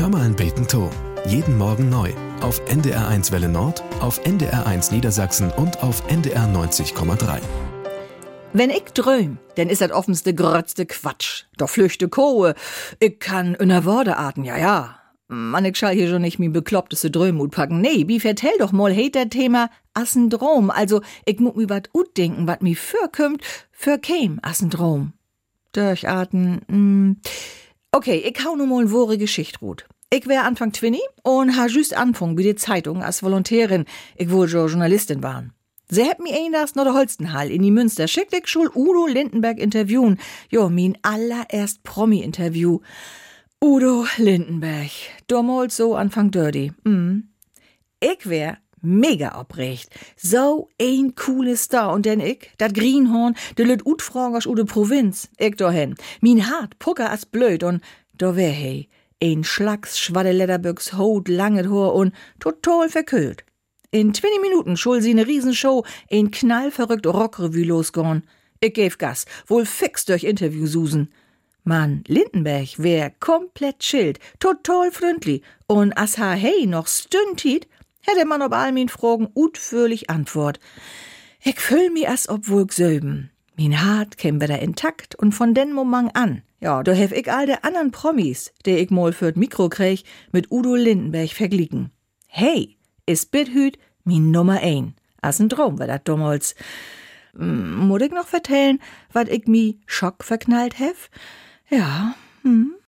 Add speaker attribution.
Speaker 1: Hör mal ein Beten to. Jeden Morgen neu. Auf NDR1 Welle Nord, auf NDR1 Niedersachsen und auf NDR 90,3.
Speaker 2: Wenn ich dröm, dann ist das offenste grötzte Quatsch. Doch flüchte Kohe. Ich kann in der Worte ja. Mann, ich schall hier schon nicht mi bekloppteste Drömut packen. Nee, wie vertell doch mal, heit der Thema assen Drom. Also, ich muck mi wat denken, wat mi fürkümmt, für käm assen Drom. Durchatmen, Okay, ich hau nur mal eine wahre Geschichte rut. Ich wär Anfang 20 und ha just anfangen bei der Zeitung als Volontärin. Ich wohl schon Journalistin waren. Sie hätt mi einlass noch der Holstenhall in die Münster schickt ich schul Udo Lindenberg interviewen. Jo, min allererst Promi-Interview. Udo Lindenberg. Damals so Anfang dirty. Ich wär mega aufrecht. So ein cooles Star. Und denn ich, dat Greenhorn, de lüt utfragers u de Provinz. Ich dahin. Min Hart pucker as blöd und da wär he. Ein Schlacks, schwadde Lederbüchs, Haut, langet Haar und total verkühlt. In 20 Minuten schul sie ne Riesenshow, ein knallverrückt Rockrevue losgorn. Ich gäf Gas, wohl fix durch Interview susen. Mann, Lindenberg wär komplett chillt, total freundlich. Und as ha hey noch stüntit, hätte man ob all min Fragen utführlich Antwort. Ich fühl mi as ob wohl söben. Min Hart käm wieder intakt und von den Moment an. Ja, da hef ich all de anderen Promis, der ich mal für't Mikro krieg, mit Udo Lindenberg verglichen. Hey, is bithüt min Nummer 1. As ein Traum war dat damals. Muss ich noch vertellen, wat ich mi Schock verknallt hef? Ja,